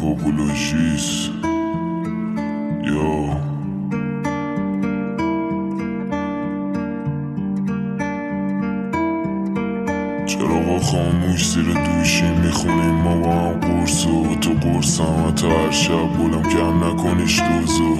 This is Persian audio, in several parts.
پاپولوژیست یا چراغا خاموش زیر دوشی میخونیم ما با هم قرص و تو قرصم حتی هر شب بولم کم نکنیش دوزو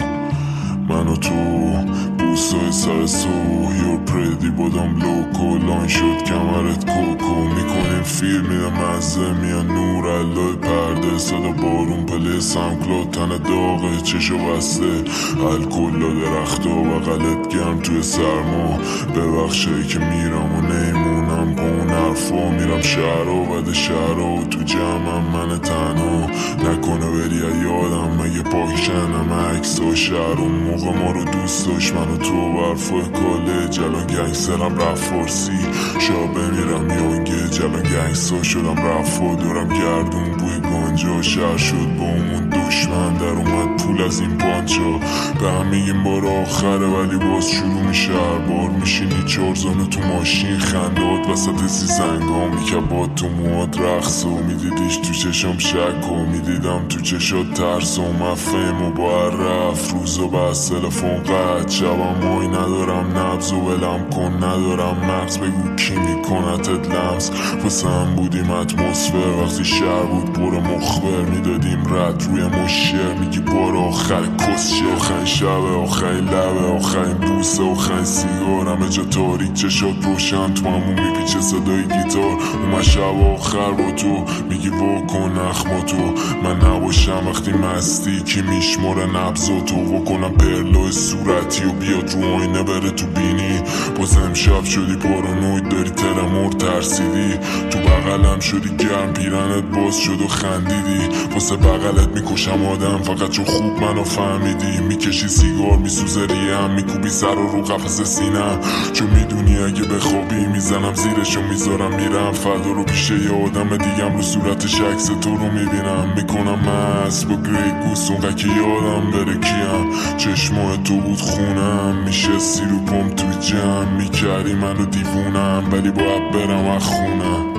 من و تو بوسای سر سو یور پردی بادم لوکو لان شد کمرت کوکو میکنیم فیلم میدم مزه میان نور علای پرده صدا بارون پله سمکلاد تن داغه چشو بسته الکلا درخت و بغلت گرم توی سرما ببخشایی که میرم و نیمونم با اون حرفا میرم شهر و بعد شهر و تو جمعم من تنها نکنه بری یادم مگه پاکشنم عکس و شهر اون موقع ما رو دوست داشت من و تو برفای کالج الان گنگسترم رفت فارسی شا بمیرم یانگه جلان گنگستر شدم رفت دورم گردون بوی گانجا شهر شد با اون دشمن در اومد پول از این پانچا به هم میگیم بار آخره ولی باز شروع میشه هر بار میشینی چارزانه تو ماشین خندات وسط زنگامی که با تو مواد رقص و میدیدیش تو چشم شک و میدیدم تو چشات ترس و مفهم و با رفت روزا بس تلفن قد شبم مای ندارم نبز و ولم کن ندارم مغز بگو کی میکنتت لمس پسم بودیم اتمسفر وقتی شهر بود برو مخبر میدادیم رد روی مشیر میگی بار آخر کسشه آخرین شب آخرین لبه آخرین بوسه آخرین سیگار همه جا تاریک چشات روشن تو همون میپیچه صدای گیتار اومد شب آخر با تو میگی واکن نخماتو من نباشم وقتی مستی کی میشماره نبضاتو واکنم پرلای صورتی و بیاد رو آینه بره تو بینی باز امشب شدی پارانوید داری ترمور ترسیدی تو بغلم شدی گرم پیرنت باز شد و خندیدی واسه بغلت میکشم آدم فقط چون خوب منو فهمیدی میکشی سیگار میسوزه ریم میکوبی سر رو قفس سینم چون میدونی اگه بخوابی میزنم زیرشو میذارم میرم فردا رو پیش یه آدم دیگم رو صورتش عکس تو رو میبینم میکنم مست با گری گوس اونقدر که یادم بره کیم چشمای تو بود خونم میشه سیرو پام تو جمع میکردی منو دیوونم ولی باید برم از خونم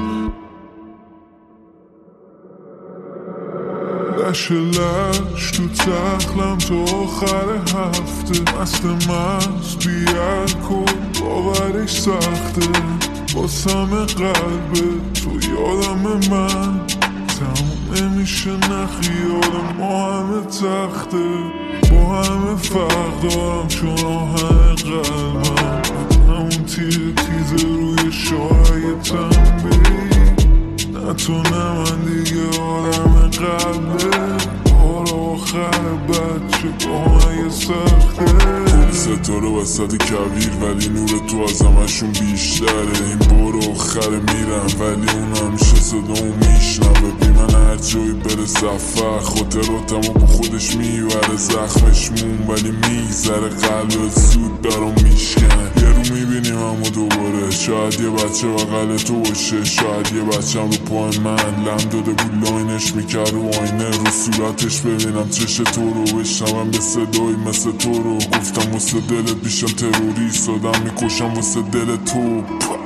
لش لش تو تخلم تو آخر هفته مست بیاد کن باورش سخته باسم قلبه تو یادم من تموم نمیشه نخیال ما همه تخته با همه فرق دارم چون آهن قلبم همون تیز روی شاهی تنبی نه تو نه من دیگه آدم قلبه بار آخر بچه با من یه سخته ستاره وسط کویر ولی نور تو از همشون بیشتره این بار آخر میرم ولی اون همیشه صدامو میشنوه بی من هر جایی بره سفر خاطراتمو با خودش میبره زخمش مون ولی میگذره قلبت زود برام میشکنه یه رو میبینیم همو دوباره شاید یه بچه بغل تو باشه شاید یه بچه هم رو پای من لم داده بود لاینش میکرد رو آینه رو صورتش ببینم چش تو رو بشنوم به صدایی مثل تو رو گفتم واسه دلت بیشم تروریست آدم میکشم واسه دل تو